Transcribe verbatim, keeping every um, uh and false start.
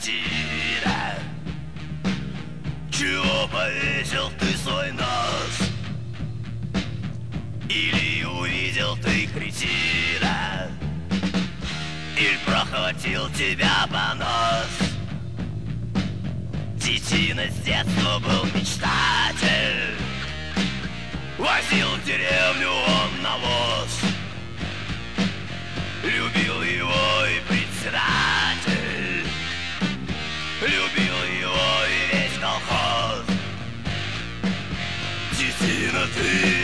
квартира. Чего повесил ты свой нос? Или увидел ты кретина? Или прохватил тебя понос? Детина с детства был мечтатель, возил в деревню он навоз. Любил его и председатель, любил его и весь колхоз. Детина, ты